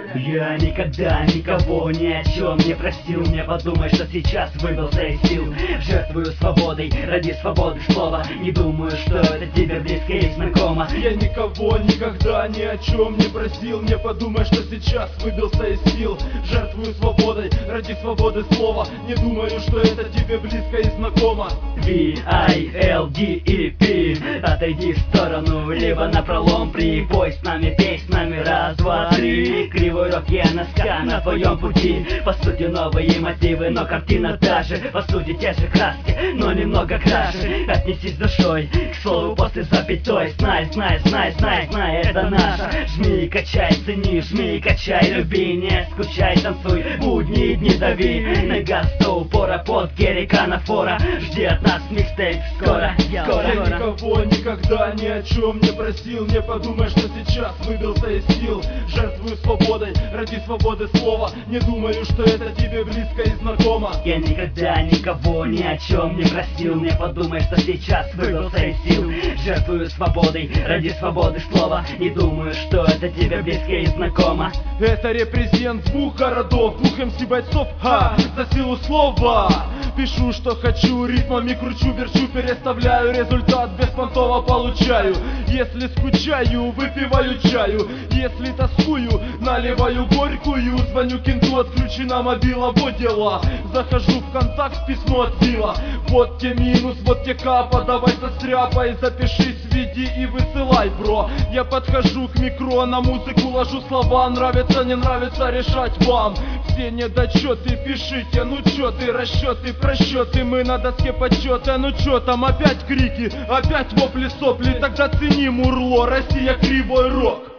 Я никогда никого ни о чем не просил. Не подумай, что сейчас выбился из сил. Жертвую свободой ради свободы слова. Не думаю, что это тебе близко и знакомо. Я никого никогда ни о чем не просил. Не подумай, что сейчас выбился из сил. Жертвую свободой ради свободы слова. Не думаю, что это тебе близко и знакомо. V-I-L-D-E-P. Отойди в сторону, либо напролом. Припой с нами, пей с нами, раз, два, три. Кривой рок я носка на твоем пути. По сути новые мотивы, но картина та же. По сути те же краски, но немного краше. Отнесись душой к слову после запятой. Знай, знай, знай, знай, знай, это наше. Жми и качай, цени, жми и качай, люби. Не скучай, танцуй, будни и дни дави. На газ до упора, под герика фора. Жди от нас микстейп скоро, скоро. Я никого никогда ни о чем не просил. Не подумай, что сейчас выбился из сил. Жертвую свободой ради свободы слова. Не думаю, что это тебе близко и знакомо. Я никогда никого ни о чем не просил. Не подумай, что сейчас выбился из сил. Жертвую свободой ради свободы слова. Не думаю, что это тебе близко и знакомо. Это репрезент двух городов, двух МС бойцов, за силу слова. Пишу, что хочу, ритмами кручу, верчу, переставляю. Результат беспонтово получаю. Если скучаю, выпиваю чаю. Если тоскую, наливаю горькую. Звоню кенту, отключена мобила, вот дела. Захожу в контакт, письмо от Билла. Вот те минус, вот те капа. Давай состряпай, запиши, сведи и высылай, бро. Я подхожу к микро, на музыку ложу слова. Нравится, не нравится, решать вам. Все недочеты пишите, ну чё ты, расчеты, просчеты. Мы на доске почета, ну чё там, опять крики, опять вопли, сопли. Тогда цени, мурло, Россия, кривой рок.